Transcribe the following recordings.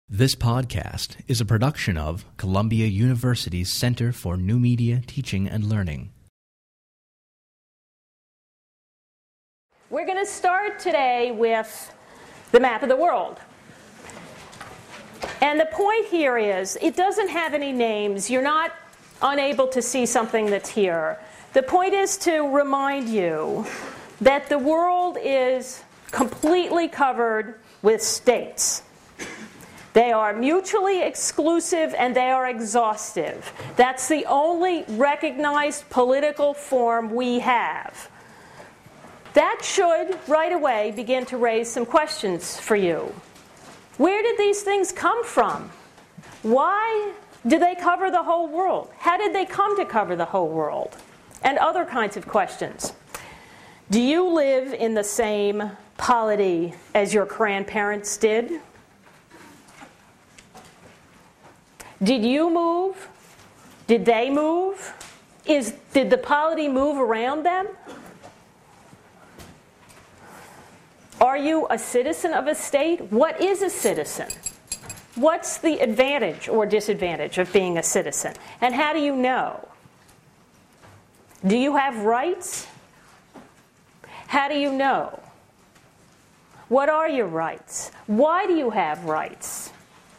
This podcast is a production of Columbia University's Center for New Media Teaching and Learning. We're going to start today with the map of the world. And the point here is, it doesn't have any names. You're not unable to see something that's here. The point is to remind you that the world is completely covered with states. They are mutually exclusive and they are exhaustive. That's the only recognized political form we have. That should, right away, begin to raise some questions for you. Where did these things come from? Why do they cover the whole world? How did they come to cover the whole world? And other kinds of questions. Do you live in the same polity as your grandparents did? Did you move? Did they move? Did the polity move around them? Are you a citizen of a state? What is a citizen? What's the advantage or disadvantage of being a citizen? And how do you know? Do you have rights? How do you know? What are your rights? Why do you have rights?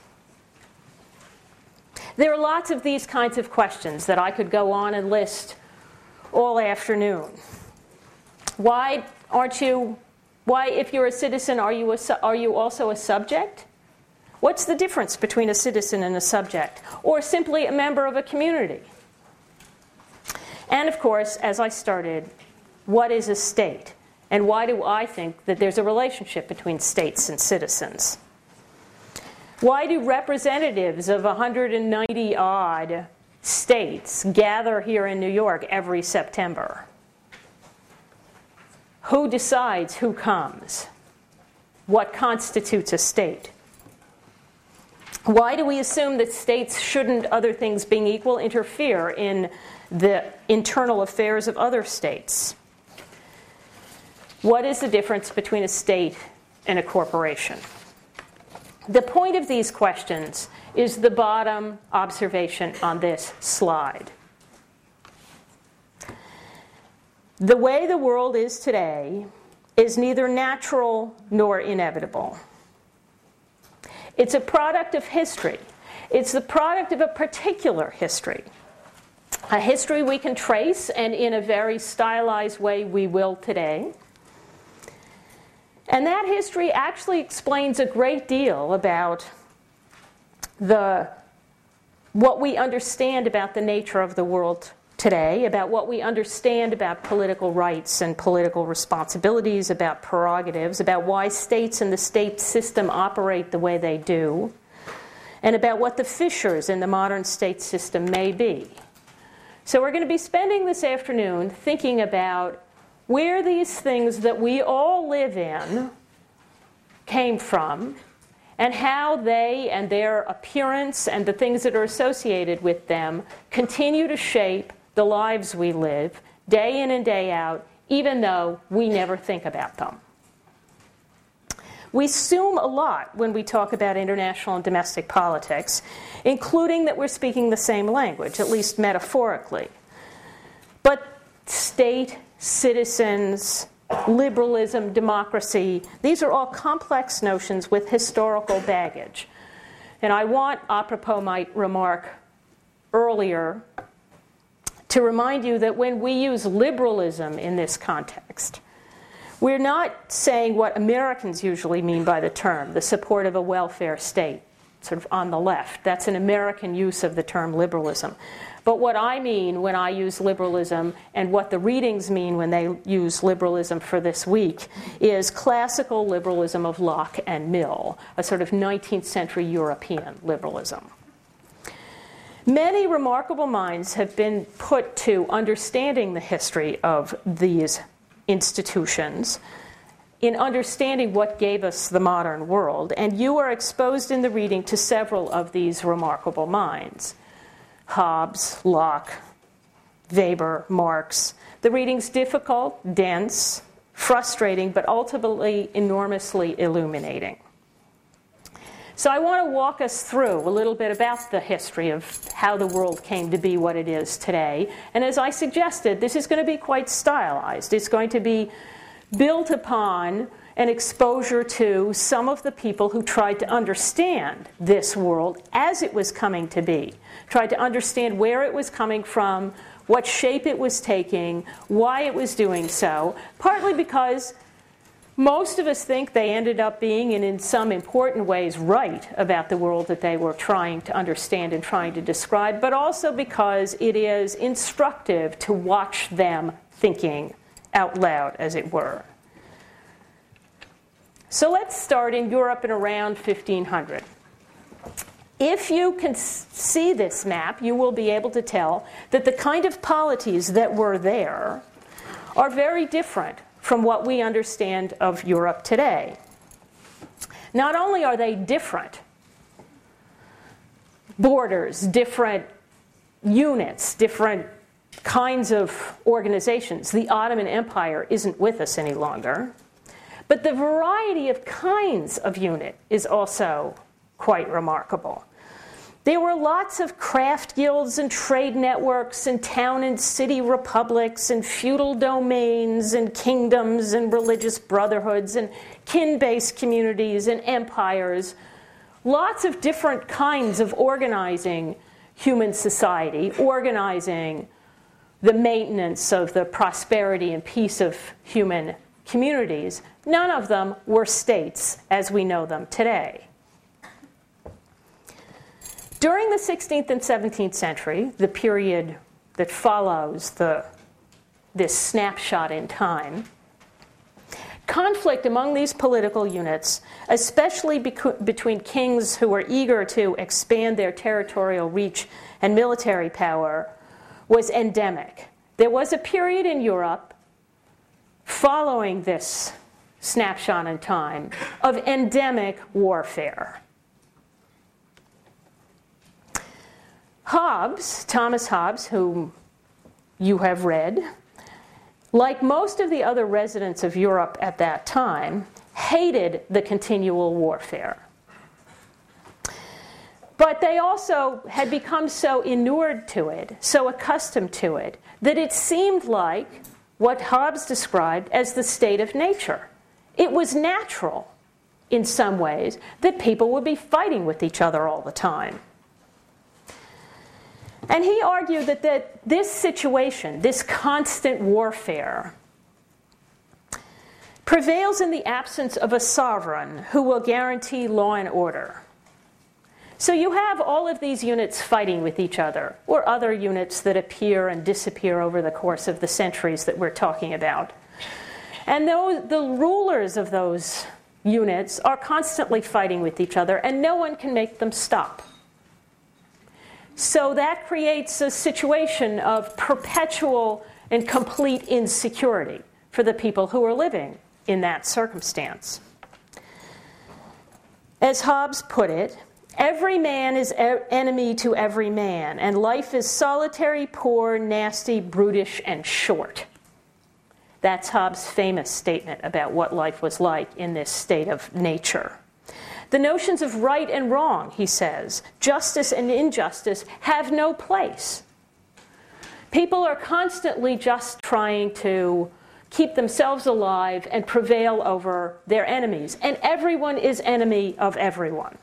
There are lots of these kinds of questions that I could go on and list all afternoon. Why, if you're a citizen, are you also a subject? What's the difference between a citizen and a subject? Or simply a member of a community? And of course, as I started, what is a state? And why do I think that there's a relationship between states and citizens? Why do representatives of 190-odd states gather here in New York every September? Who decides who comes? What constitutes a state? Why do we assume that states shouldn't, other things being equal, interfere in the internal affairs of other states? What is the difference between a state and a corporation? The point of these questions is the bottom observation on this slide. The way the world is today is neither natural nor inevitable. It's a product of history. It's the product of a particular history. A history we can trace, and in a very stylized way we will today. And that history actually explains a great deal about what we understand about the nature of the world today, about what we understand about political rights and political responsibilities, about prerogatives, about why states and the state system operate the way they do, and about what the fissures in the modern state system may be. So we're going to be spending this afternoon thinking about where these things that we all live in came from, and how they and their appearance and the things that are associated with them continue to shape the lives we live day in and day out, even though we never think about them. We assume a lot when we talk about international and domestic politics, including that we're speaking the same language, at least metaphorically. But state, citizens, liberalism, democracy, these are all complex notions with historical baggage. And I want, apropos my remark earlier, to remind you that when we use liberalism in this context, we're not saying what Americans usually mean by the term, the support of a welfare state, sort of on the left. That's an American use of the term liberalism. But what I mean when I use liberalism, and what the readings mean when they use liberalism for this week, is classical liberalism of Locke and Mill, a sort of 19th century European liberalism. Many remarkable minds have been put to understanding the history of these institutions, in understanding what gave us the modern world, and you are exposed in the reading to several of these remarkable minds. Hobbes, Locke, Weber, Marx. The reading's difficult, dense, frustrating, but ultimately enormously illuminating. So I want to walk us through a little bit about the history of how the world came to be what it is today. And as I suggested, this is going to be quite stylized. It's going to be built upon an exposure to some of the people who tried to understand this world as it was coming to be, tried to understand where it was coming from, what shape it was taking, why it was doing so, partly because most of us think they ended up being, and in some important ways, right about the world that they were trying to understand and trying to describe, but also because it is instructive to watch them thinking out loud, as it were. So let's start in Europe in around 1500. If you can see this map, you will be able to tell that the kind of polities that were there are very different from what we understand of Europe today. Not only are they different borders, different units, different kinds of organizations. The Ottoman Empire isn't with us any longer. But the variety of kinds of unit is also quite remarkable. There were lots of craft guilds and trade networks and town and city republics and feudal domains and kingdoms and religious brotherhoods and kin-based communities and empires. Lots of different kinds of organizing human society, organizing the maintenance of the prosperity and peace of human communities. None of them were states as we know them today. During the 16th and 17th century, the period that follows this snapshot in time, conflict among these political units, especially between kings who were eager to expand their territorial reach and military power, was endemic. There was a period in Europe following this snapshot in time of endemic warfare. Hobbes, Thomas Hobbes, whom you have read, like most of the other residents of Europe at that time, hated the continual warfare. But they also had become so inured to it, so accustomed to it, that it seemed like what Hobbes described as the state of nature. It was natural, in some ways, that people would be fighting with each other all the time. And he argued that this situation, this constant warfare, prevails in the absence of a sovereign who will guarantee law and order. So you have all of these units fighting with each other, or other units that appear and disappear over the course of the centuries that we're talking about. And the rulers of those units are constantly fighting with each other, and no one can make them stop. So that creates a situation of perpetual and complete insecurity for the people who are living in that circumstance. As Hobbes put it, every man is enemy to every man, and life is solitary, poor, nasty, brutish, and short. That's Hobbes' famous statement about what life was like in this state of nature. The notions of right and wrong, he says, justice and injustice have no place. People are constantly just trying to keep themselves alive and prevail over their enemies, and everyone is enemy of everyone.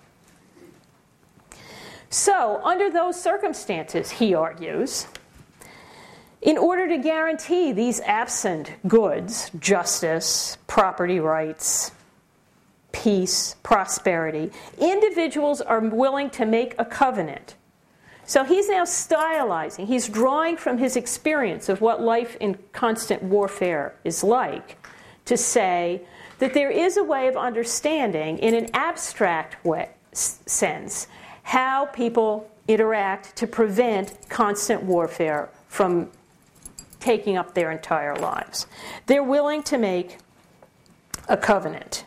So, under those circumstances, he argues, in order to guarantee these absent goods, justice, property rights, peace, prosperity, individuals are willing to make a covenant. So he's now stylizing. He's drawing from his experience of what life in constant warfare is like to say that there is a way of understanding in an abstract sense how people interact to prevent constant warfare from taking up their entire lives. They're willing to make a covenant.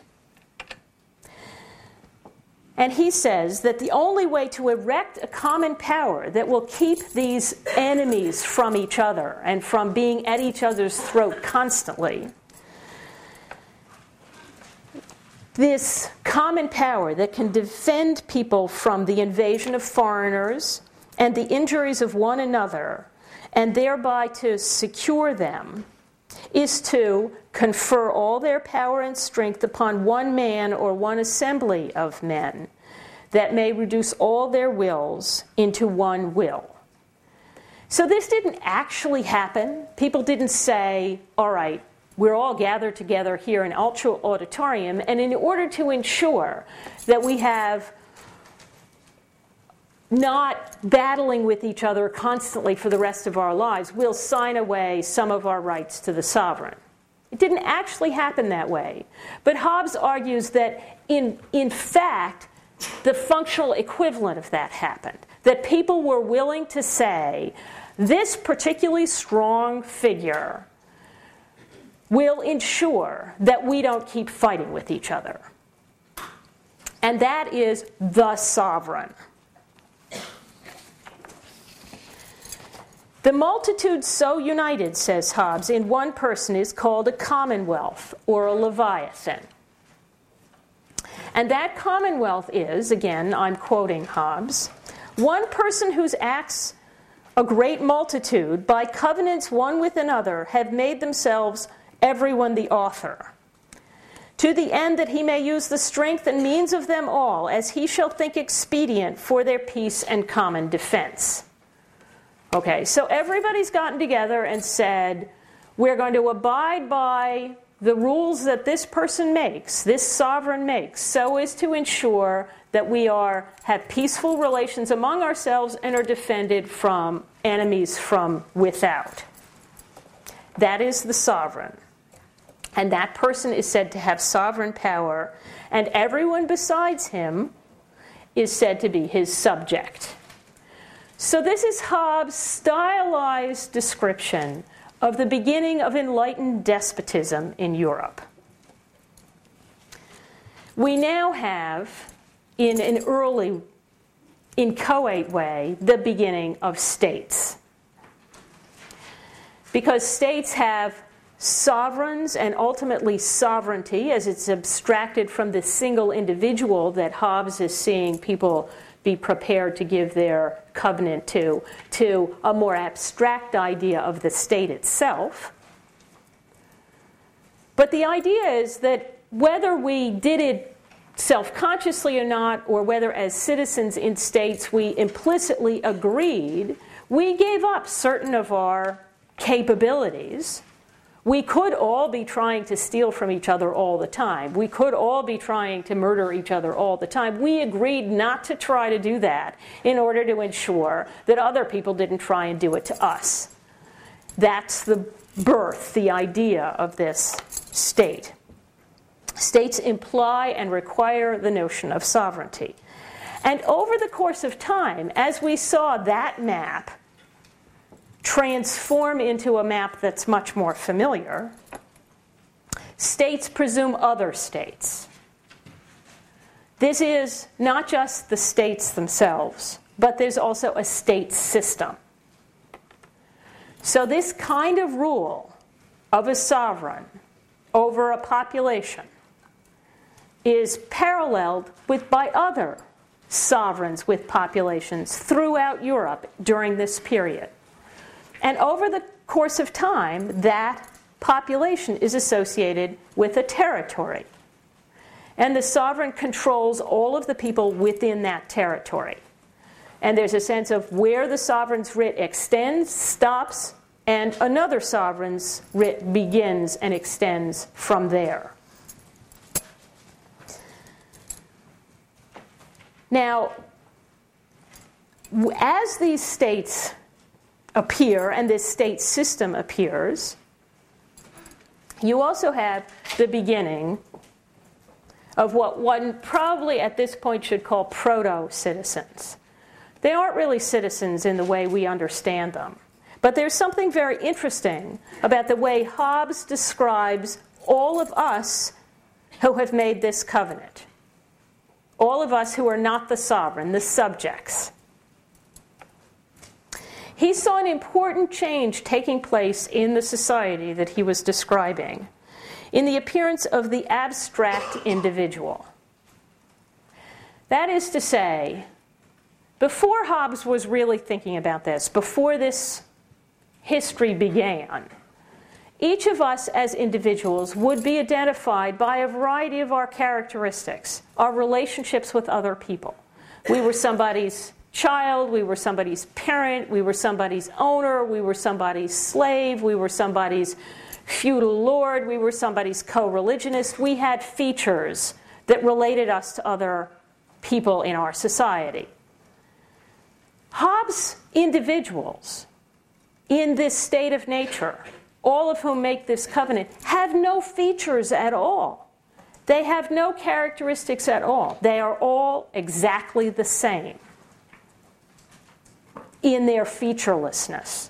And he says that the only way to erect a common power that will keep these enemies from each other and from being at each other's throat constantly, this common power that can defend people from the invasion of foreigners and the injuries of one another, and thereby to secure them, is to confer all their power and strength upon one man or one assembly of men, that may reduce all their wills into one will. So this didn't actually happen. People didn't say, all right, we're all gathered together here in Altshull Auditorium, and in order to ensure that we have not battling with each other constantly for the rest of our lives, we'll sign away some of our rights to the sovereign. It didn't actually happen that way. But Hobbes argues that in fact, the functional equivalent of that happened. That people were willing to say, this particularly strong figure will ensure that we don't keep fighting with each other. And that is the sovereign. The multitude so united, says Hobbes, in one person is called a commonwealth or a leviathan. And that commonwealth is, again, I'm quoting Hobbes, one person whose acts a great multitude, by covenants one with another, have made themselves everyone the author, to the end that he may use the strength and means of them all, as he shall think expedient for their peace and common defense. Okay, so everybody's gotten together and said, we're going to abide by the rules that this person makes, this sovereign makes, so as to ensure that we have peaceful relations among ourselves and are defended from enemies from without. That is the sovereign. And that person is said to have sovereign power, and everyone besides him is said to be his subject. So this is Hobbes' stylized description of the beginning of enlightened despotism in Europe. We now have, in an early, inchoate way, the beginning of states. Because states have sovereigns and ultimately sovereignty, as it's abstracted from the single individual that Hobbes is seeing people be prepared to give their covenant to a more abstract idea of the state itself. But the idea is that whether we did it self-consciously or not, or whether as citizens in states we implicitly agreed, we gave up certain of our capabilities. We could all be trying to steal from each other all the time. We could all be trying to murder each other all the time. We agreed not to try to do that in order to ensure that other people didn't try and do it to us. That's the birth, the idea of this state. States imply and require the notion of sovereignty. And over the course of time, as we saw that map transform into a map that's much more familiar, states presume other states. This is not just the states themselves, but there's also a state system. So this kind of rule of a sovereign over a population is paralleled by other sovereigns with populations throughout Europe during this period. And over the course of time, that population is associated with a territory. And the sovereign controls all of the people within that territory. And there's a sense of where the sovereign's writ extends, stops, and another sovereign's writ begins and extends from there. Now, as these states appear and this state system appears, you also have the beginning of what one probably at this point should call proto-citizens. They aren't really citizens in the way we understand them. But there's something very interesting about the way Hobbes describes all of us who have made this covenant. All of us who are not the sovereign, the subjects. He saw an important change taking place in the society that he was describing, in the appearance of the abstract individual. That is to say, before Hobbes was really thinking about this, before this history began, each of us as individuals would be identified by a variety of our characteristics, our relationships with other people. We were somebody's child, we were somebody's parent, we were somebody's owner, we were somebody's slave, we were somebody's feudal lord, we were somebody's co-religionist. We had features that related us to other people in our society. Hobbes' individuals in this state of nature, all of whom make this covenant, have no features at all. They have no characteristics at all. They are all exactly the same in their featurelessness.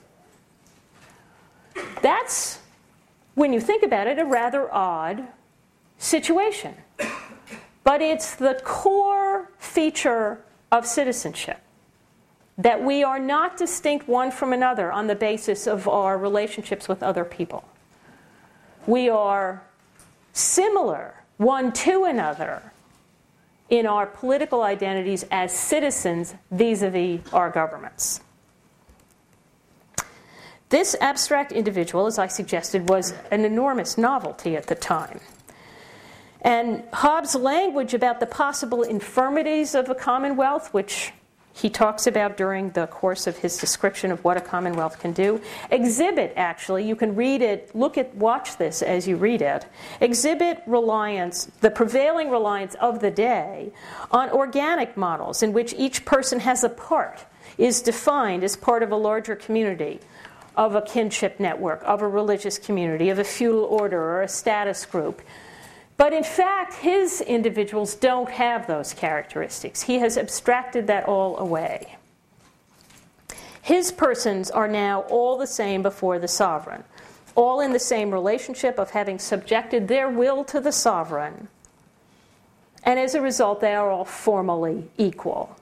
That's, when you think about it, a rather odd situation. But it's the core feature of citizenship, that we are not distinct one from another on the basis of our relationships with other people. We are similar one to another in our political identities as citizens vis-a-vis our governments. This abstract individual, as I suggested, was an enormous novelty at the time. And Hobbes' language about the possible infirmities of a commonwealth, which he talks about during the course of his description of what a commonwealth can do, exhibit, actually, you can read it, watch this as you read it, exhibit reliance, the prevailing reliance of the day, on organic models in which each person has a part, is defined as part of a larger community, of a kinship network, of a religious community, of a feudal order or a status group. But in fact, his individuals don't have those characteristics. He has abstracted that all away. His persons are now all the same before the sovereign, all in the same relationship of having subjected their will to the sovereign. And as a result, they are all formally equal.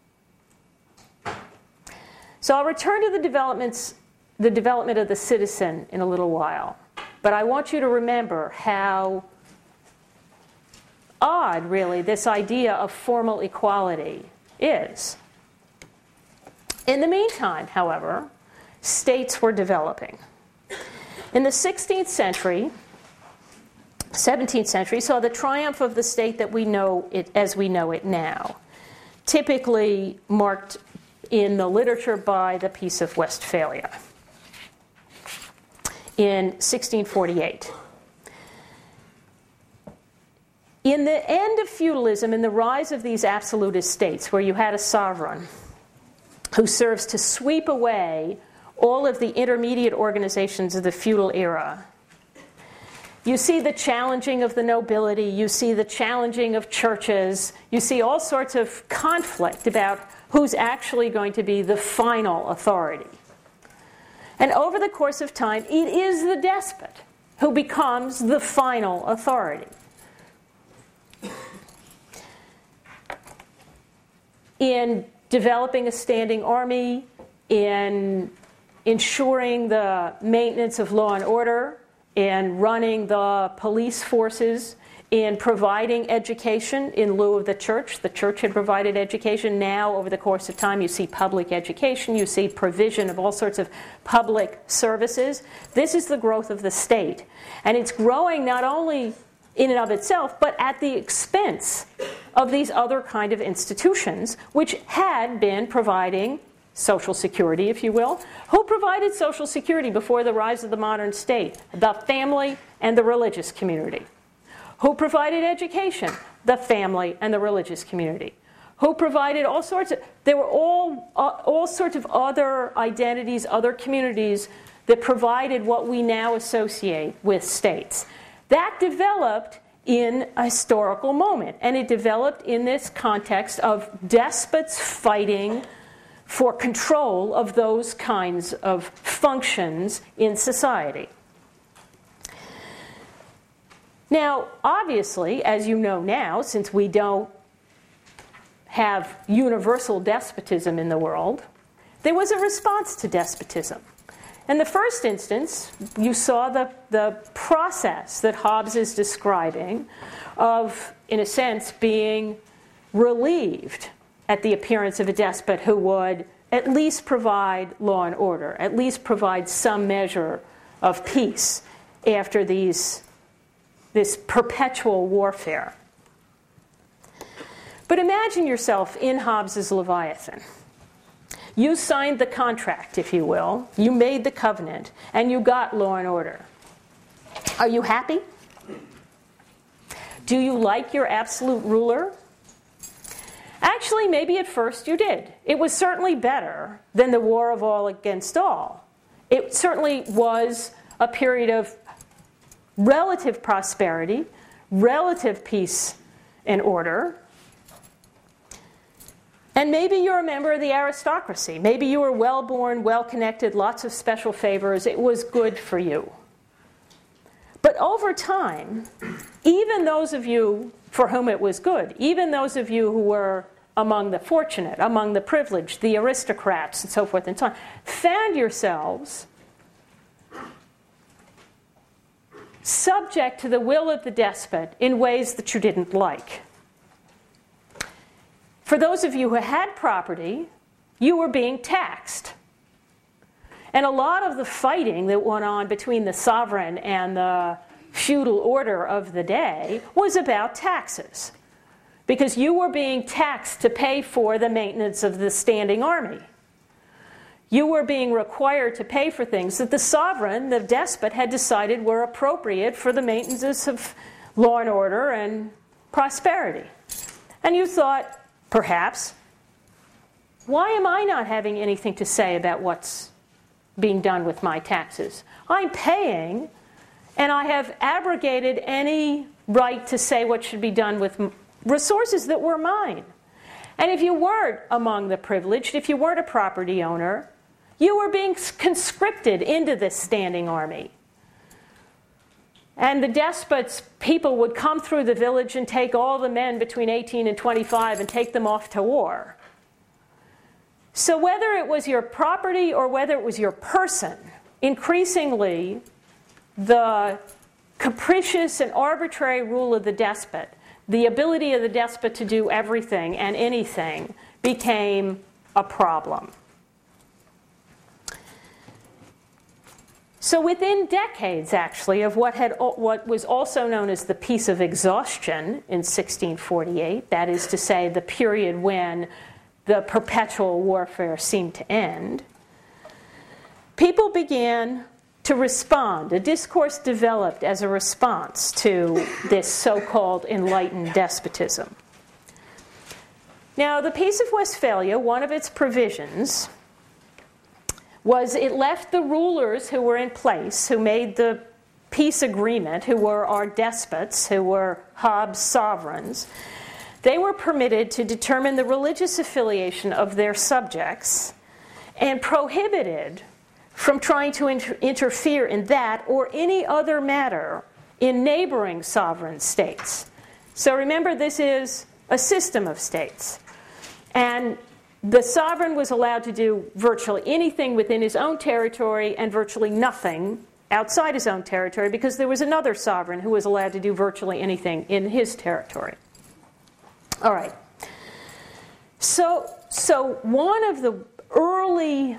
So I'll return to the development of the citizen in a little while. But I want you to remember how odd, really, this idea of formal equality is. In the meantime, however, states were developing. In the 16th century, 17th century saw the triumph of the state that we know it as we know it now, typically marked in the literature by the Peace of Westphalia in 1648. In the end of feudalism, in the rise of these absolutist states, where you had a sovereign who serves to sweep away all of the intermediate organizations of the feudal era, you see the challenging of the nobility, you see the challenging of churches, you see all sorts of conflict about who's actually going to be the final authority. And over the course of time, it is the despot who becomes the final authority. In developing a standing army, in ensuring the maintenance of law and order, in running the police forces, in providing education in lieu of the church. The church had provided education. Now, over the course of time, you see public education. You see provision of all sorts of public services. This is the growth of the state. And it's growing not only in and of itself, but at the expense of these other kind of institutions, which had been providing social security, if you will. Who provided social security before the rise of the modern state? The family and the religious community. Who provided education? The family and the religious community. Who provided all sorts of... There were all sorts of other identities, other communities that provided what we now associate with states. That developed in a historical moment, and it developed in this context of despots fighting for control of those kinds of functions in society. Now, obviously, as you know now, since we don't have universal despotism in the world, there was a response to despotism. In the first instance, you saw the process that Hobbes is describing of, in a sense, being relieved at the appearance of a despot who would at least provide law and order, at least provide some measure of peace after this perpetual warfare. But imagine yourself in Hobbes's Leviathan. You signed the contract, if you will. You made the covenant, and you got law and order. Are you happy? Do you like your absolute ruler? Actually, maybe at first you did. It was certainly better than the war of all against all. It certainly was a period of relative prosperity, relative peace and order. And maybe you're a member of the aristocracy. Maybe you were well-born, well-connected, lots of special favors. It was good for you. But over time, even those of you for whom it was good, even those of you who were among the fortunate, among the privileged, the aristocrats, and so forth and so on, found yourselves subject to the will of the despot in ways that you didn't like. For those of you who had property, you were being taxed. And a lot of the fighting that went on between the sovereign and the feudal order of the day was about taxes, because you were being taxed to pay for the maintenance of the standing army. You were being required to pay for things that the sovereign, the despot, had decided were appropriate for the maintenance of law and order and prosperity. And you thought, perhaps, why am I not having anything to say about what's being done with my taxes? I'm paying, and I have abrogated any right to say what should be done with resources that were mine. And if you weren't among the privileged, if you weren't a property owner, you were being conscripted into this standing army. And the despot's people would come through the village and take all the men between 18 and 25 and take them off to war. So whether it was your property or whether it was your person, increasingly the capricious and arbitrary rule of the despot, the ability of the despot to do everything and anything, became a problem. So within decades, actually, of what was also known as the Peace of Exhaustion in 1648, that is to say, the period when the perpetual warfare seemed to end, people began to respond. A discourse developed as a response to this so-called enlightened despotism. Now, the Peace of Westphalia, one of its provisions, was it left the rulers who were in place, who made the peace agreement, who were our despots, who were Hobbes' sovereigns, they were permitted to determine the religious affiliation of their subjects and prohibited from trying to interfere in that or any other matter in neighboring sovereign states. So remember, this is a system of states. And the sovereign was allowed to do virtually anything within his own territory and virtually nothing outside his own territory, because there was another sovereign who was allowed to do virtually anything in his territory. All right. So one of the early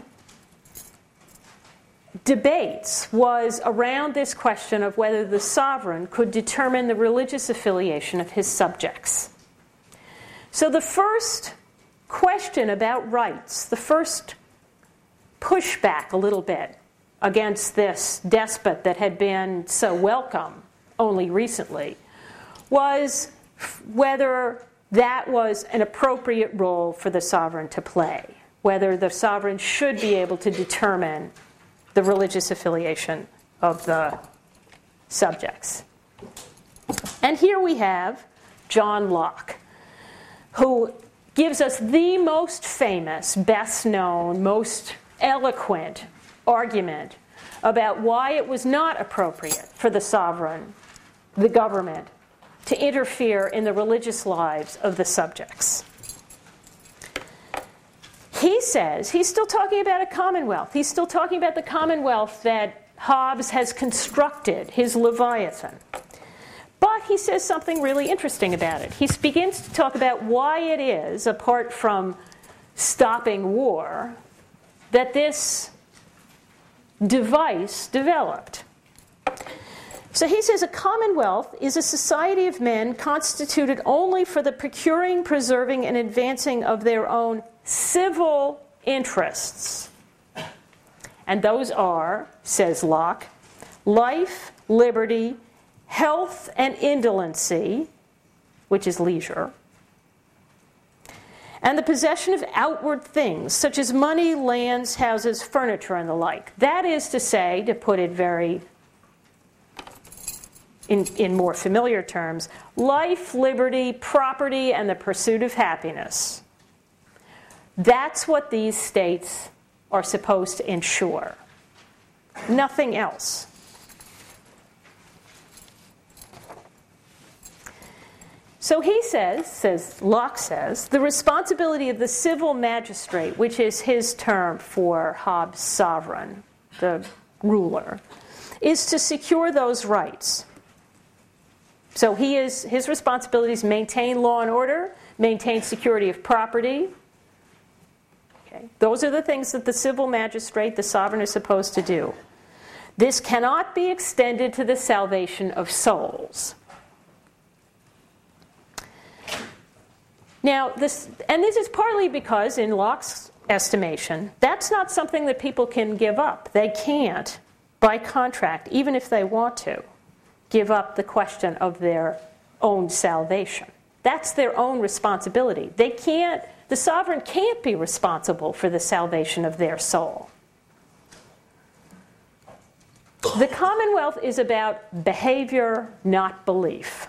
debates was around this question of whether the sovereign could determine the religious affiliation of his subjects. So the first question about rights, the first pushback a little bit against this despot that had been so welcome only recently, was whether that was an appropriate role for the sovereign to play, whether the sovereign should be able to determine the religious affiliation of the subjects. And here we have John Locke, who gives us the most famous, best known, most eloquent argument about why it was not appropriate for the sovereign, the government, to interfere in the religious lives of the subjects. He says, he's still talking about a commonwealth. He's still talking about the commonwealth that Hobbes has constructed, his Leviathan. But he says something really interesting about it. He begins to talk about why it is, apart from stopping war, that this device developed. So he says a commonwealth is a society of men constituted only for the procuring, preserving, and advancing of their own civil interests. And those are, says Locke, life, liberty, health, and indolency, which is leisure, and the possession of outward things, such as money, lands, houses, furniture, and the like. That is to say, to put it very in more familiar terms, life, liberty, property, and the pursuit of happiness. That's what these states are supposed to ensure. Nothing else. So he says, Locke says, the responsibility of the civil magistrate, which is his term for Hobbes' sovereign, the ruler, is to secure those rights. So his responsibilities maintain law and order, maintain security of property. Okay. Those are the things that the civil magistrate, the sovereign, is supposed to do. This cannot be extended to the salvation of souls. Now, this is partly because, in Locke's estimation, that's not something that people can give up. They can't, by contract, even if they want to, give up the question of their own salvation. That's their own responsibility. The sovereign can't be responsible for the salvation of their soul. The Commonwealth is about behavior, not belief.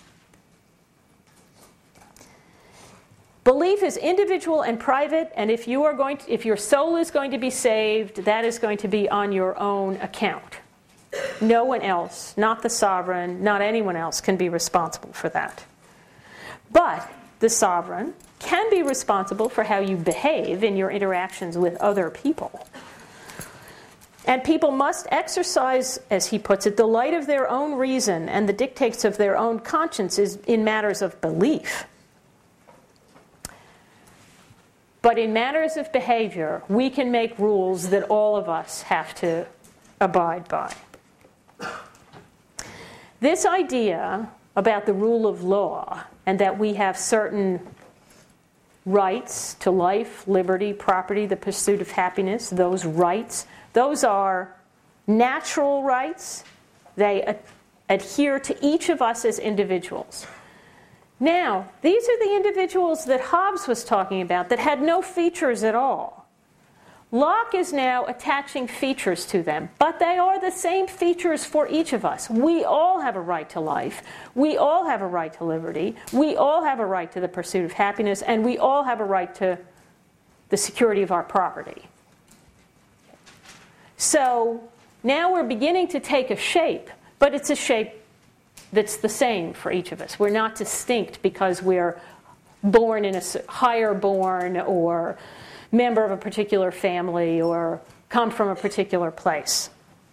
Belief is individual and private, and if your soul is going to be saved, that is going to be on your own account. No one else, not the sovereign, not anyone else, can be responsible for that. But the sovereign can be responsible for how you behave in your interactions with other people. And people must exercise, as he puts it, the light of their own reason and the dictates of their own consciences in matters of belief. But in matters of behavior, we can make rules that all of us have to abide by. This idea about the rule of law and that we have certain rights to life, liberty, property, the pursuit of happiness, those rights, those are natural rights. They adhere to each of us as individuals. Now, these are the individuals that Hobbes was talking about that had no features at all. Locke is now attaching features to them, but they are the same features for each of us. We all have a right to life. We all have a right to liberty. We all have a right to the pursuit of happiness, and we all have a right to the security of our property. So now we're beginning to take a shape, but it's a shape that's the same for each of us. We're not distinct because we're born in a higher born or member of a particular family or come from a particular place.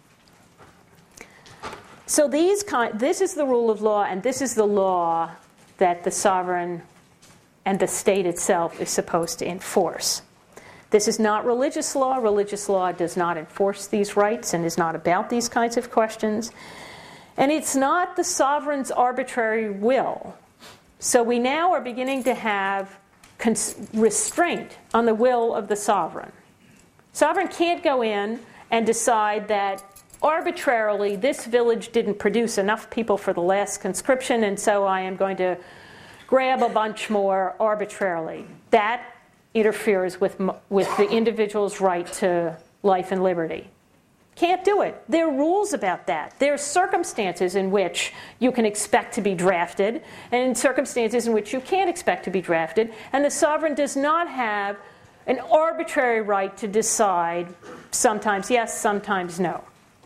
So this is the rule of law, and this is the law that the sovereign and the state itself is supposed to enforce. This is not religious law. Religious law does not enforce these rights and is not about these kinds of questions. And it's not the sovereign's arbitrary will. So we now are beginning to have restraint on the will of the sovereign. Sovereign can't go in and decide that arbitrarily this village didn't produce enough people for the last conscription, and so I am going to grab a bunch more arbitrarily. That interferes with the individual's right to life and liberty. Can't do it. There are rules about that. There are circumstances in which you can expect to be drafted, and circumstances in which you can't expect to be drafted, and the sovereign does not have an arbitrary right to decide sometimes yes, sometimes no,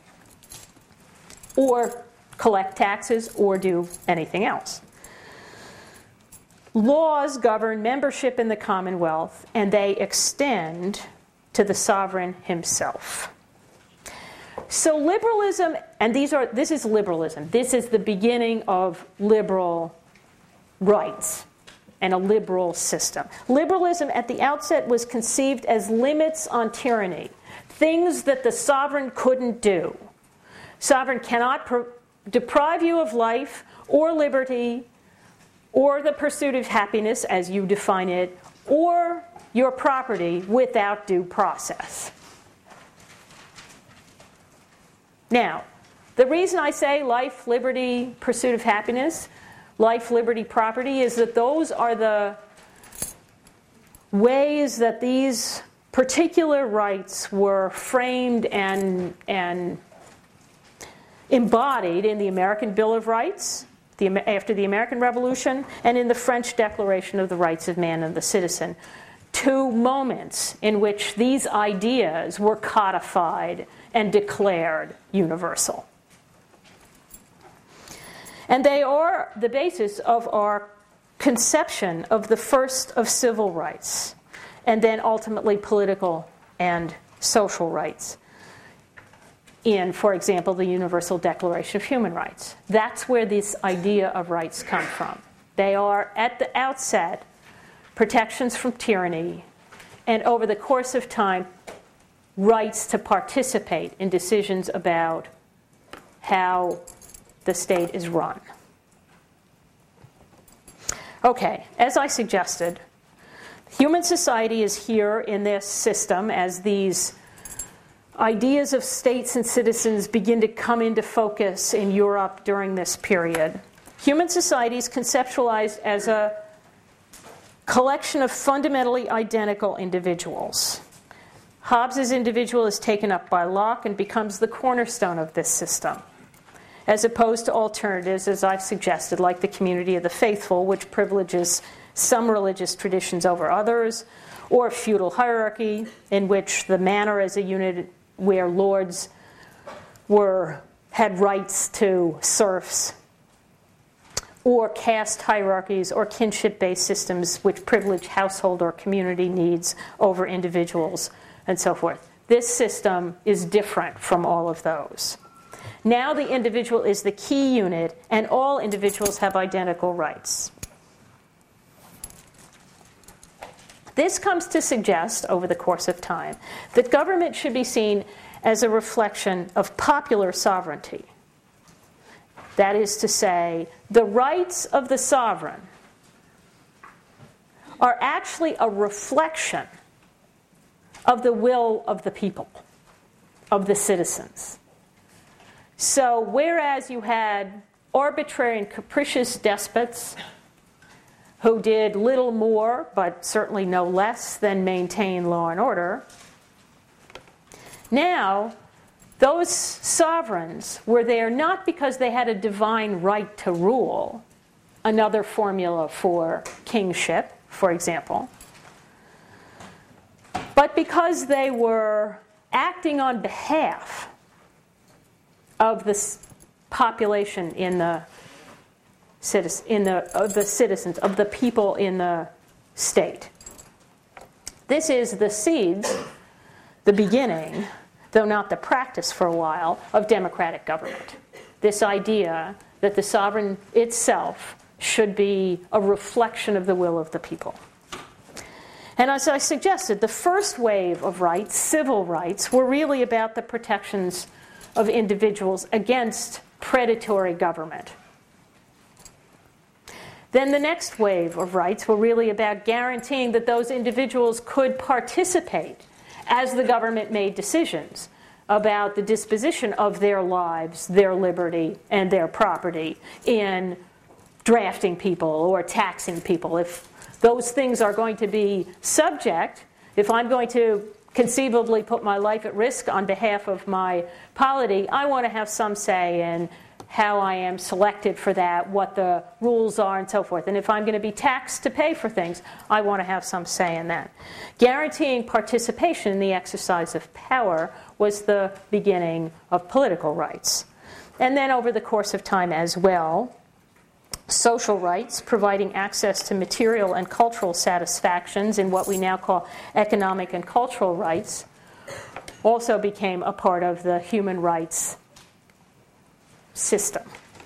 or collect taxes or do anything else. Laws govern membership in the Commonwealth, and they extend to the sovereign himself. So liberalism, and this is liberalism. This is the beginning of liberal rights and a liberal system. Liberalism at the outset was conceived as limits on tyranny, things that the sovereign couldn't do. Sovereign cannot deprive you of life or liberty or the pursuit of happiness as you define it, or your property without due process. Now, the reason I say life, liberty, pursuit of happiness, life, liberty, property, is that those are the ways that these particular rights were framed and embodied in the American Bill of Rights after the American Revolution and in the French Declaration of the Rights of Man and the Citizen. Two moments in which these ideas were codified and declared universal. And they are the basis of our conception of the first of civil rights, and then ultimately political and social rights in, for example, the Universal Declaration of Human Rights. That's where this idea of rights come from. They are, at the outset, protections from tyranny, and over the course of time, rights to participate in decisions about how the state is run. Okay, as I suggested, human society is here in this system as these ideas of states and citizens begin to come into focus in Europe during this period. Human society is conceptualized as a collection of fundamentally identical individuals. Hobbes's individual is taken up by Locke and becomes the cornerstone of this system, as opposed to alternatives, as I've suggested, like the community of the faithful, which privileges some religious traditions over others, or feudal hierarchy, in which the manor as a unit where lords had rights to serfs, or caste hierarchies or kinship-based systems which privilege household or community needs over individuals, and so forth. This system is different from all of those. Now the individual is the key unit, and all individuals have identical rights. This comes to suggest, over the course of time, that government should be seen as a reflection of popular sovereignty. That is to say, the rights of the sovereign are actually a reflection of the will of the people, of the citizens. So whereas you had arbitrary and capricious despots who did little more, but certainly no less than maintain law and order, now those sovereigns were there not because they had a divine right to rule, another formula for kingship, for example, but because they were acting on behalf of the population in the citizens, of the people in the state. This is the seeds, the beginning, though not the practice for a while, of democratic government. This idea that the sovereign itself should be a reflection of the will of the people. And as I suggested, the first wave of rights, civil rights, were really about the protections of individuals against predatory government. Then the next wave of rights were really about guaranteeing that those individuals could participate as the government made decisions about the disposition of their lives, their liberty, and their property in drafting people or taxing people. If those things are going to be subject, if I'm going to conceivably put my life at risk on behalf of my polity, I want to have some say in how I am selected for that, what the rules are, and so forth. And if I'm going to be taxed to pay for things, I want to have some say in that. Guaranteeing participation in the exercise of power was the beginning of political rights. And then over the course of time as well, social rights, providing access to material and cultural satisfactions in what we now call economic and cultural rights, also became a part of the human rights system.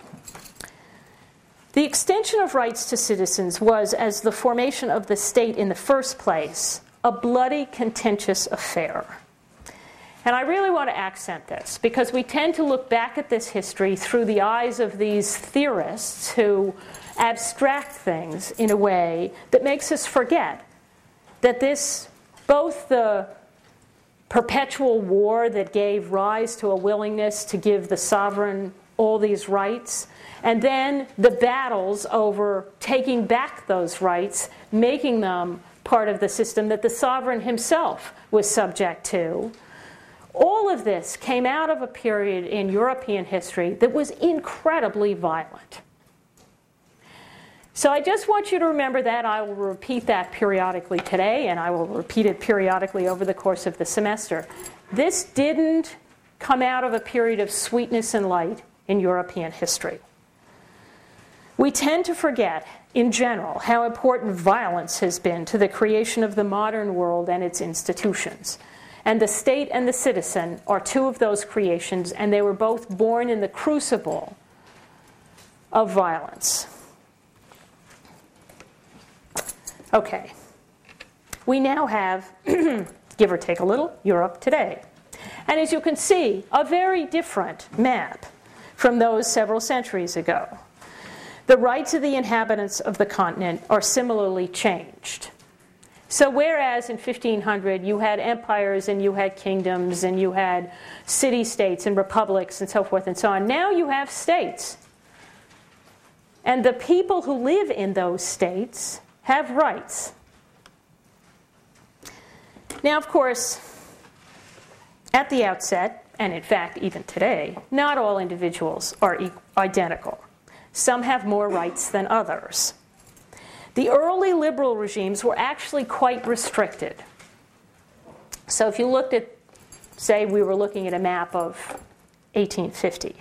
The extension of rights to citizens was, as the formation of the state in the first place, a bloody, contentious affair. And I really want to accent this, because we tend to look back at this history through the eyes of these theorists who abstract things in a way that makes us forget that both the perpetual war that gave rise to a willingness to give the sovereign all these rights, and then the battles over taking back those rights, making them part of the system that the sovereign himself was subject to. All of this came out of a period in European history that was incredibly violent. So I just want you to remember that. I will repeat that periodically today, and I will repeat it periodically over the course of the semester. This didn't come out of a period of sweetness and light in European history. We tend to forget, in general, how important violence has been to the creation of the modern world and its institutions. And the state and the citizen are two of those creations, and they were both born in the crucible of violence. Okay. We now have, give or take a little, Europe today. And as you can see, a very different map from those several centuries ago. The rights of the inhabitants of the continent are similarly changed. So whereas in 1500 you had empires and you had kingdoms and you had city-states and republics and so forth and so on, now you have states. And the people who live in those states have rights. Now, of course, at the outset, and in fact even today, not all individuals are identical. Some have more rights than others. The early liberal regimes were actually quite restricted. So if you looked at, say we were looking at a map of 1850,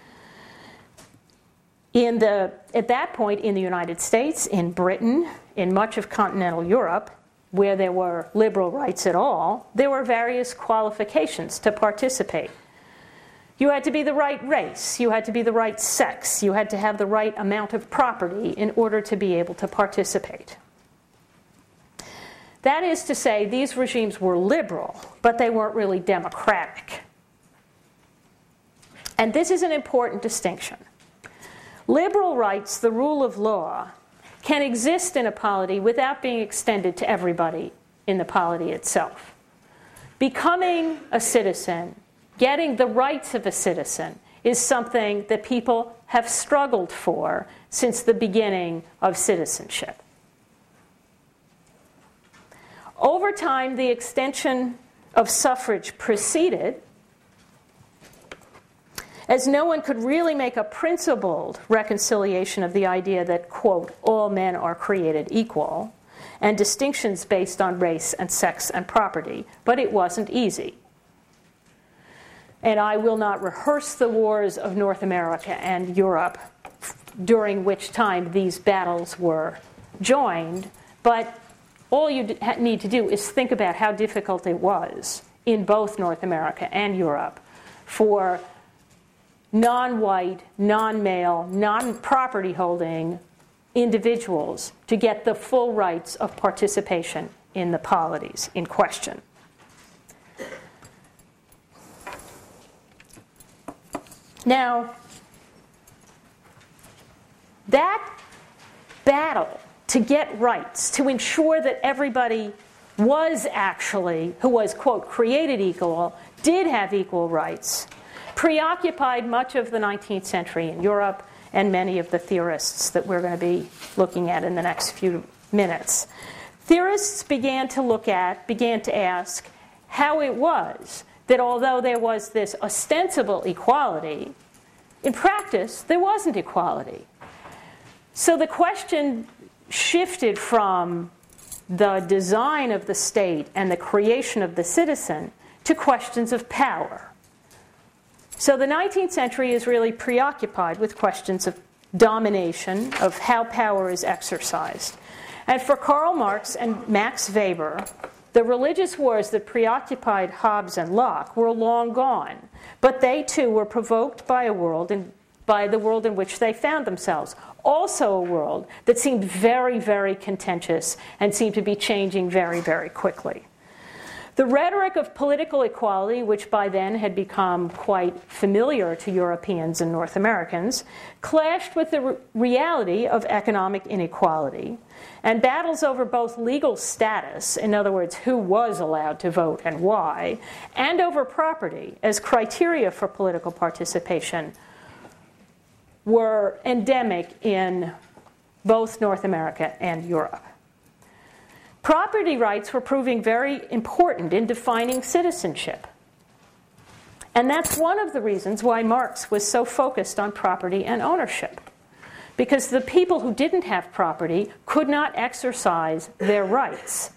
at that point in the United States, in Britain, in much of continental Europe, where there were liberal rights at all, there were various qualifications to participate. You had to be the right race, you had to be the right sex, you had to have the right amount of property in order to be able to participate. That is to say, these regimes were liberal, but they weren't really democratic. And this is an important distinction. Liberal rights, the rule of law, can exist in a polity without being extended to everybody in the polity itself. Becoming a citizen, getting the rights of a citizen, is something that people have struggled for since the beginning of citizenship. Over time, the extension of suffrage proceeded, as no one could really make a principled reconciliation of the idea that, quote, all men are created equal, and distinctions based on race and sex and property, but it wasn't easy. And I will not rehearse the wars of North America and Europe, during which time these battles were joined, but all you need to do is think about how difficult it was in both North America and Europe for non-white, non-male, non-property holding individuals to get the full rights of participation in the polities in question. Now, that battle to get rights, to ensure that everybody was actually, who was, quote, created equal, did have equal rights, preoccupied much of the 19th century in Europe and many of the theorists that we're going to be looking at in the next few minutes. Theorists began to ask how it was that although there was this ostensible equality, in practice there wasn't equality. So the question shifted from the design of the state and the creation of the citizen to questions of power. So the 19th century is really preoccupied with questions of domination, of how power is exercised. And for Karl Marx and Max Weber, The religious wars that preoccupied Hobbes and Locke were long gone, but they too were provoked by the world in which they found themselves. Also a world that seemed very, very contentious and seemed to be changing very, very quickly. The rhetoric of political equality, which by then had become quite familiar to Europeans and North Americans, clashed with the reality of economic inequality, and battles over both legal status, in other words, who was allowed to vote and why, and over property as criteria for political participation were endemic in both North America and Europe. Property rights were proving very important in defining citizenship. And that's one of the reasons why Marx was so focused on property and ownership. Because the people who didn't have property could not exercise their rights.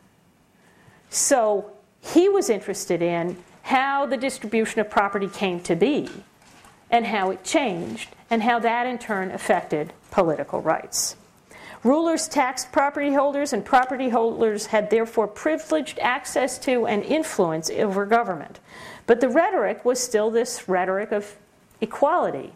So he was interested in how the distribution of property came to be, and how it changed, and how that in turn affected political rights. Rulers taxed property holders, and property holders had therefore privileged access to and influence over government. But the rhetoric was still this rhetoric of equality.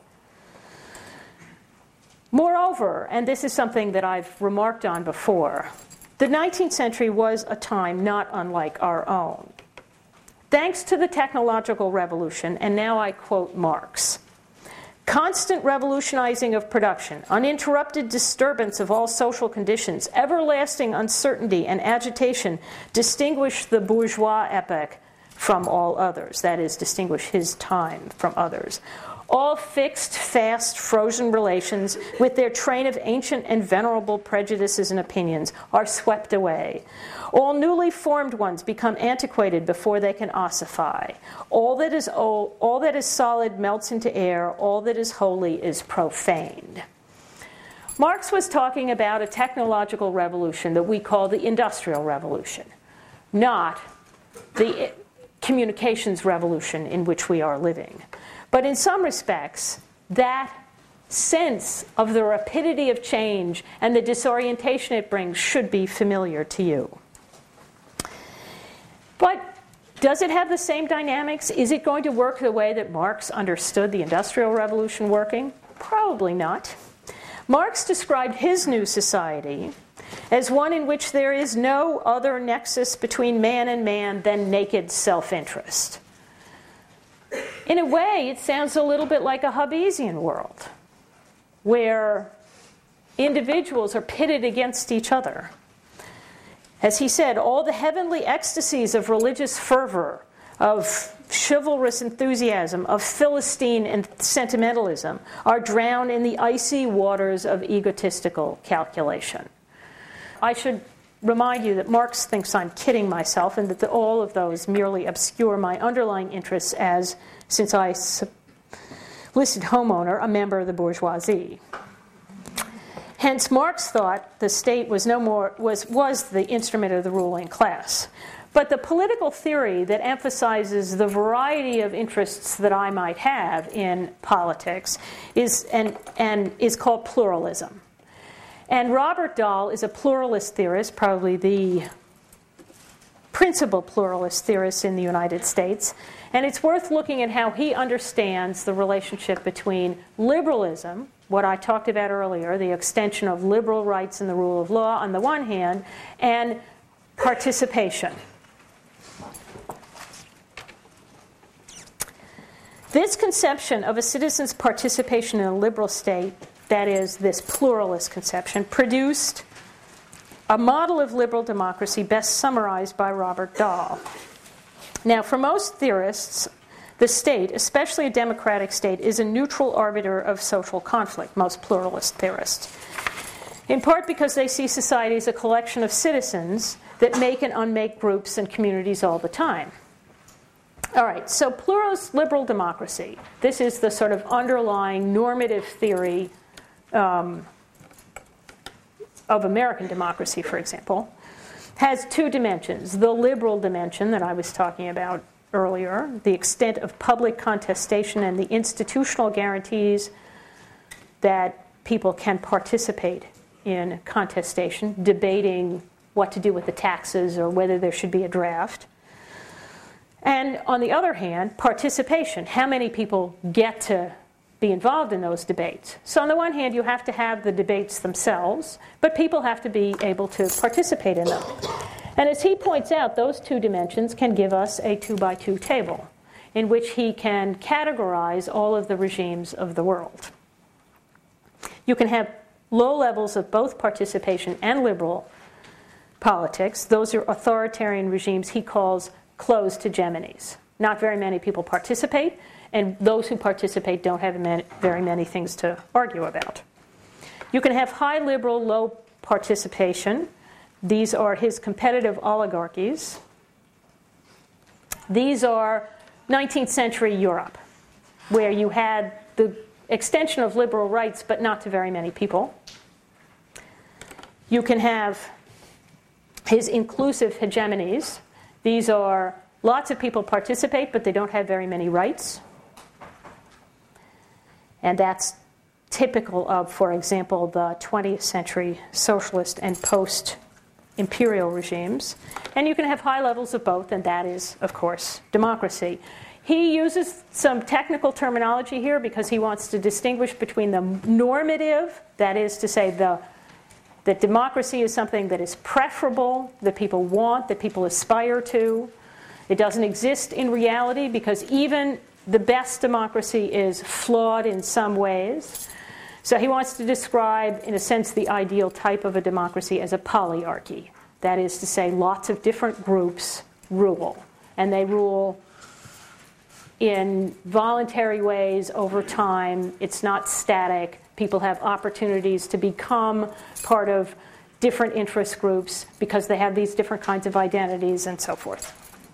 Moreover, and this is something that I've remarked on before, the 19th century was a time not unlike our own. Thanks to the technological revolution, and now I quote Marx, constant revolutionizing of production, uninterrupted disturbance of all social conditions, everlasting uncertainty and agitation distinguish the bourgeois epoch from all others. That is, distinguish his time from others. All fixed, fast, frozen relations, with their train of ancient and venerable prejudices and opinions, are swept away. All newly formed ones become antiquated before they can ossify. All that is old, all that is solid melts into air. All that is holy is profaned. Marx was talking about a technological revolution that we call the Industrial Revolution, not the communications revolution in which we are living. But in some respects, that sense of the rapidity of change and the disorientation it brings should be familiar to you. But does it have the same dynamics? Is it going to work the way that Marx understood the Industrial Revolution working? Probably not. Marx described his new society as one in which there is no other nexus between man and man than naked self-interest. In a way, it sounds a little bit like a Hobbesian world, where individuals are pitted against each other. As he said, all the heavenly ecstasies of religious fervor, of chivalrous enthusiasm, of Philistine and sentimentalism are drowned in the icy waters of egotistical calculation. I should remind you that Marx thinks I'm kidding myself and that all of those merely obscure my underlying interests as, since I listed homeowner, a member of the bourgeoisie. Hence, Marx thought the state was the instrument of the ruling class. But the political theory that emphasizes the variety of interests that I might have in politics is called pluralism. And Robert Dahl is a pluralist theorist, probably the principal pluralist theorist in the United States. And it's worth looking at how he understands the relationship between liberalism, what I talked about earlier, the extension of liberal rights and the rule of law on the one hand, and participation. This conception of a citizen's participation in a liberal state, that is, this pluralist conception, produced a model of liberal democracy best summarized by Robert Dahl. Now, for most theorists, the state, especially a democratic state, is a neutral arbiter of social conflict, most pluralist theorists, in part because they see society as a collection of citizens that make and unmake groups and communities all the time. All right, so pluralist liberal democracy, this is the sort of underlying normative theory of American democracy, for example, has two dimensions. The liberal dimension that I was talking about earlier, the extent of public contestation and the institutional guarantees that people can participate in contestation, debating what to do with the taxes or whether there should be a draft. And on the other hand, participation. How many people get to be involved in those debates? So on the one hand, you have to have the debates themselves, but people have to be able to participate in them. And as he points out, those two dimensions can give us a 2-by-2 table in which he can categorize all of the regimes of the world. You can have low levels of both participation and liberal politics. Those are authoritarian regimes he calls closed hegemonies. Not very many people participate, and those who participate don't have very many things to argue about. You can have high liberal, low participation. These are his competitive oligarchies. These are 19th century Europe, where you had the extension of liberal rights, but not to very many people. You can have his inclusive hegemonies. These are lots of people participate, but they don't have very many rights. And that's typical of, for example, the 20th century socialist and post-imperial regimes. And you can have high levels of both, and that is, of course, democracy. He uses some technical terminology here because he wants to distinguish between the normative, that is to say that democracy is something that is preferable, that people want, that people aspire to. It doesn't exist in reality because even the best democracy is flawed in some ways. So he wants to describe, in a sense, the ideal type of a democracy as a polyarchy. That is to say, lots of different groups rule. And they rule in voluntary ways over time. It's not static. People have opportunities to become part of different interest groups because they have these different kinds of identities and so forth.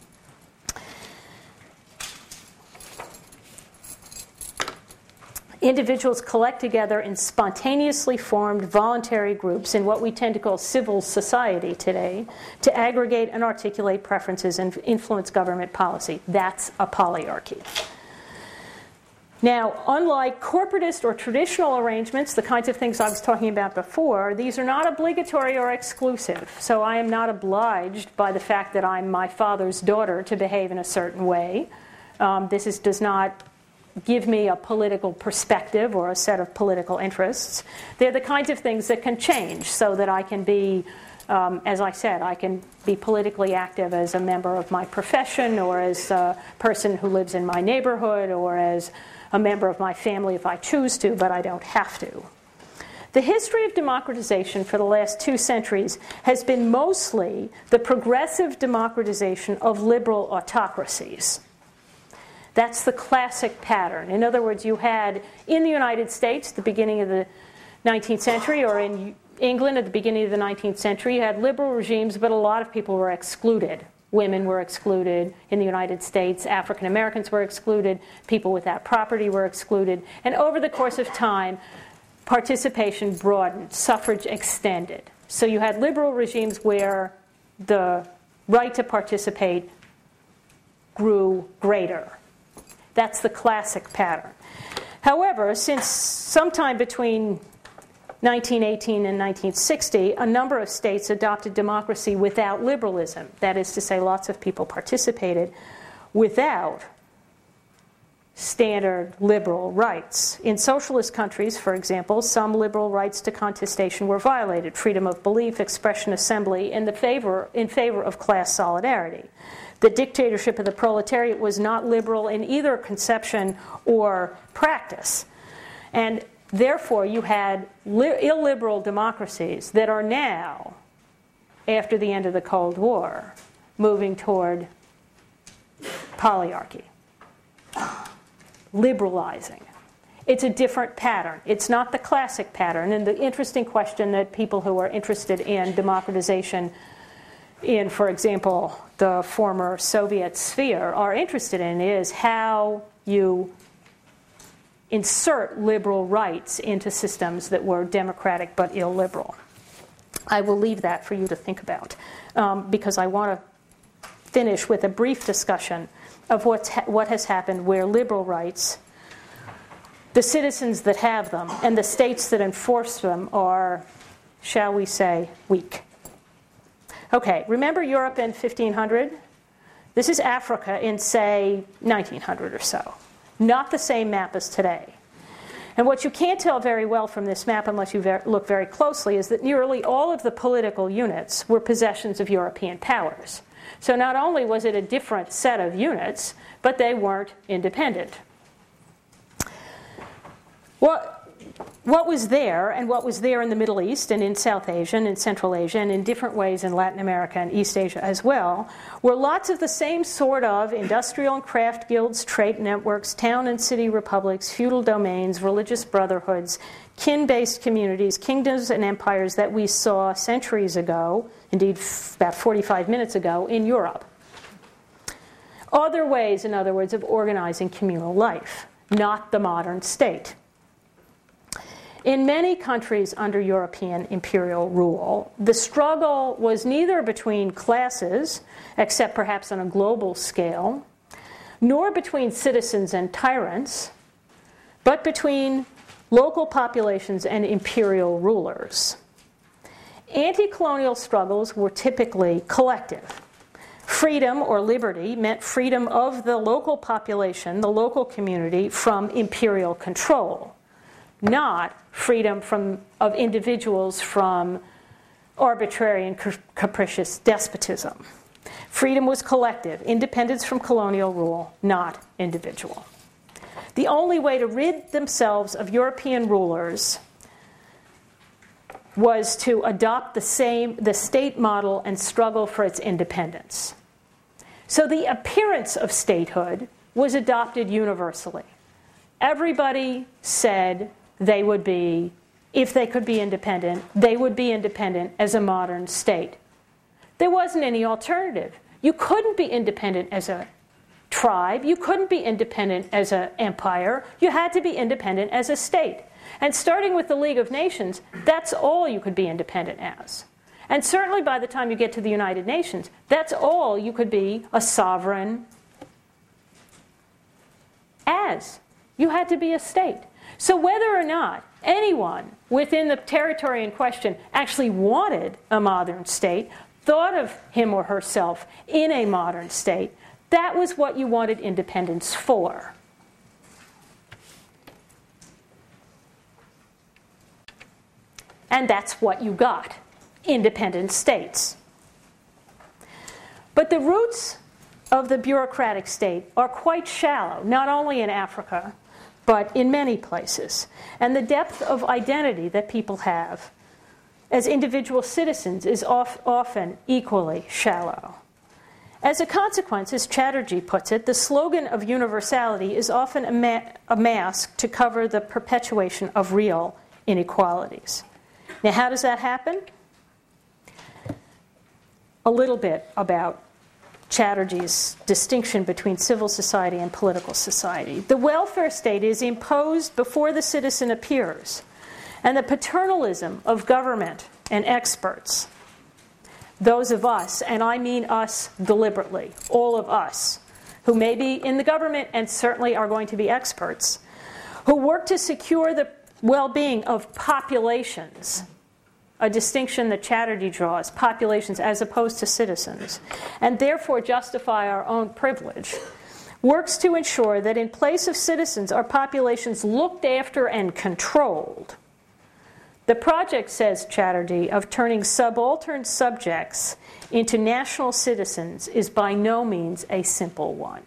Individuals collect together in spontaneously formed voluntary groups in what we tend to call civil society today to aggregate and articulate preferences and influence government policy. That's a polyarchy. Now, unlike corporatist or traditional arrangements, the kinds of things I was talking about before, these are not obligatory or exclusive. So I am not obliged by the fact that I'm my father's daughter to behave in a certain way. This does not give me a political perspective or a set of political interests. They're the kinds of things that can change so that I can be, as I said, I can be politically active as a member of my profession or as a person who lives in my neighborhood or as a member of my family if I choose to, but I don't have to. The history of democratization for the last 2 centuries has been mostly the progressive democratization of liberal autocracies. That's the classic pattern. In other words, you had in the United States, the beginning of the 19th century, or in England at the beginning of the 19th century, you had liberal regimes, but a lot of people were excluded. Women were excluded in the United States. African Americans were excluded. People without property were excluded. And over the course of time, participation broadened. Suffrage extended. So you had liberal regimes where the right to participate grew greater. That's the classic pattern. However, since sometime between 1918 and 1960, a number of states adopted democracy without liberalism. That is to say, lots of people participated without standard liberal rights. In socialist countries, for example, some liberal rights to contestation were violated. Freedom of belief, expression, assembly, in favor of class solidarity. The dictatorship of the proletariat was not liberal in either conception or practice. And therefore, you had illiberal democracies that are now, after the end of the Cold War, moving toward polyarchy, liberalizing. It's a different pattern. It's not the classic pattern. And the interesting question that people who are interested in democratization in, for example, the former Soviet sphere are interested in is how you insert liberal rights into systems that were democratic but illiberal. I will leave that for you to think about because I want to finish with a brief discussion of what has happened where liberal rights, the citizens that have them, and the states that enforce them are, shall we say, weak. Okay, remember Europe in 1500? This is Africa in, say, 1900 or so. Not the same map as today. And what you can't tell very well from this map, unless you look very closely, is that nearly all of the political units were possessions of European powers. So not only was it a different set of units, but they weren't independent. What was there, and what was there in the Middle East and in South Asia and in Central Asia and in different ways in Latin America and East Asia as well, were lots of the same sort of industrial and craft guilds, trade networks, town and city republics, feudal domains, religious brotherhoods, kin-based communities, kingdoms and empires that we saw centuries ago, indeed about 45 minutes ago, in Europe. Other ways, in other words, of organizing communal life, not the modern state. In many countries under European imperial rule, the struggle was neither between classes, except perhaps on a global scale, nor between citizens and tyrants, but between local populations and imperial rulers. Anti-colonial struggles were typically collective. Freedom or liberty meant freedom of the local population, the local community, from imperial control, not freedom of individuals from arbitrary and capricious despotism. Freedom was collective, independence from colonial rule, not individual. The only way to rid themselves of European rulers was to adopt the state model and struggle for its independence. So the appearance of statehood was adopted universally. Everybody said they would be, if they could be independent, they would be independent as a modern state. There wasn't any alternative. You couldn't be independent as a tribe. You couldn't be independent as an empire. You had to be independent as a state. And starting with the League of Nations, that's all you could be independent as. And certainly by the time you get to the United Nations, that's all you could be a sovereign as. You had to be a state. So whether or not anyone within the territory in question actually wanted a modern state, thought of him or herself in a modern state, that was what you wanted independence for. And that's what you got, independent states. But the roots of the bureaucratic state are quite shallow, not only in Africa, but in many places. And the depth of identity that people have as individual citizens is often equally shallow. As a consequence, as Chatterjee puts it, the slogan of universality is often a mask to cover the perpetuation of real inequalities. Now, how does that happen? A little bit about Chatterjee's distinction between civil society and political society. The welfare state is imposed before the citizen appears, and the paternalism of government and experts, those of us, and I mean us deliberately, all of us, who may be in the government and certainly are going to be experts, who work to secure the well-being of populations, a distinction that Chatterjee draws, populations as opposed to citizens, and therefore justify our own privilege, works to ensure that in place of citizens are populations looked after and controlled. The project, says Chatterjee, of turning subaltern subjects into national citizens is by no means a simple one.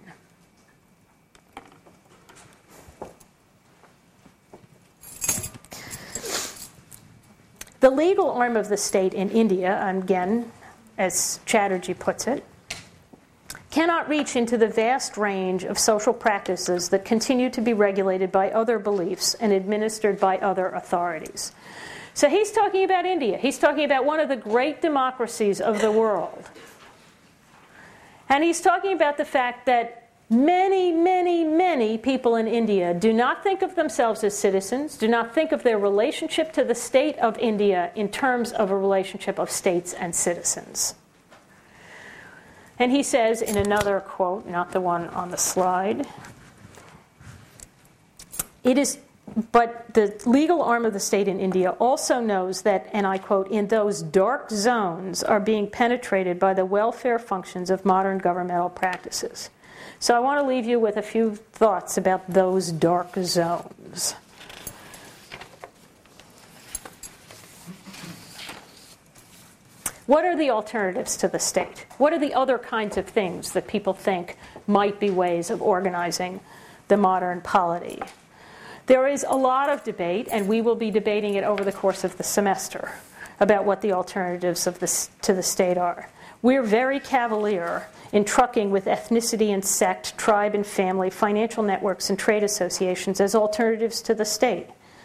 The legal arm of the state in India, again, as Chatterjee puts it, cannot reach into the vast range of social practices that continue to be regulated by other beliefs and administered by other authorities. So he's talking about India. He's talking about one of the great democracies of the world. And he's talking about the fact that many, many, many people in India do not think of themselves as citizens, do not think of their relationship to the state of India in terms of a relationship of states and citizens. And he says in another quote, not the one on the slide, But the legal arm of the state in India also knows that, and I quote, in those dark zones are being penetrated by the welfare functions of modern governmental practices. So I want to leave you with a few thoughts about those dark zones. What are the alternatives to the state? What are the other kinds of things that people think might be ways of organizing the modern polity? There is a lot of debate, and we will be debating it over the course of the semester, about what the alternatives to the state are. We're very cavalier in trucking with ethnicity and sect, tribe and family, financial networks and trade associations as alternatives to the state.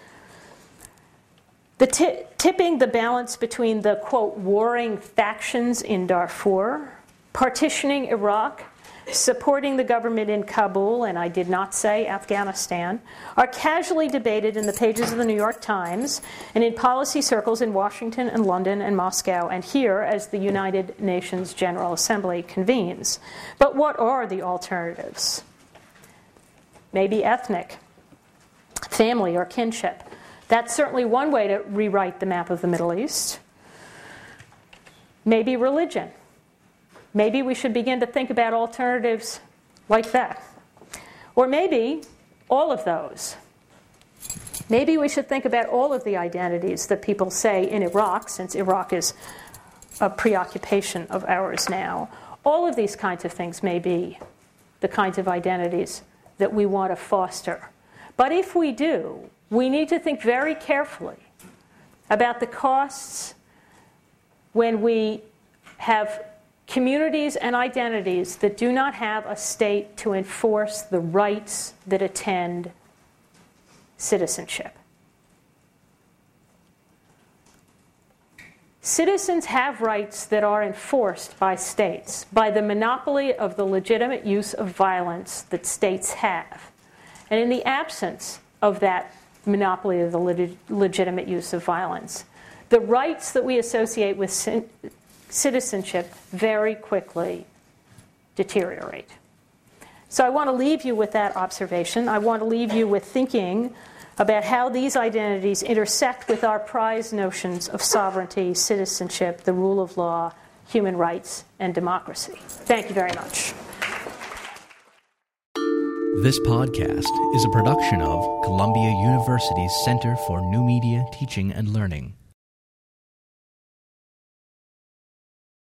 Tipping the balance between the, quote, warring factions in Darfur, partitioning Iraq, supporting the government in Kabul, and I did not say Afghanistan, are casually debated in the pages of the New York Times and in policy circles in Washington and London and Moscow and here as the United Nations General Assembly convenes. But what are the alternatives? Maybe ethnic, family, or kinship. That's certainly one way to rewrite the map of the Middle East. Maybe religion. Maybe we should begin to think about alternatives like that. Or maybe all of those. Maybe we should think about all of the identities that people say in Iraq, since Iraq is a preoccupation of ours now. All of these kinds of things may be the kinds of identities that we want to foster. But if we do, we need to think very carefully about the costs when we have communities and identities that do not have a state to enforce the rights that attend citizenship. Citizens have rights that are enforced by states, by the monopoly of the legitimate use of violence that states have. And in the absence of that monopoly of the legitimate use of violence, the rights that we associate with citizenship very quickly deteriorate. So I want to leave you with that observation. I want to leave you with thinking about how these identities intersect with our prized notions of sovereignty, citizenship, the rule of law, human rights, and democracy. Thank you very much. This podcast is a production of Columbia University's Center for New Media, Teaching and Learning.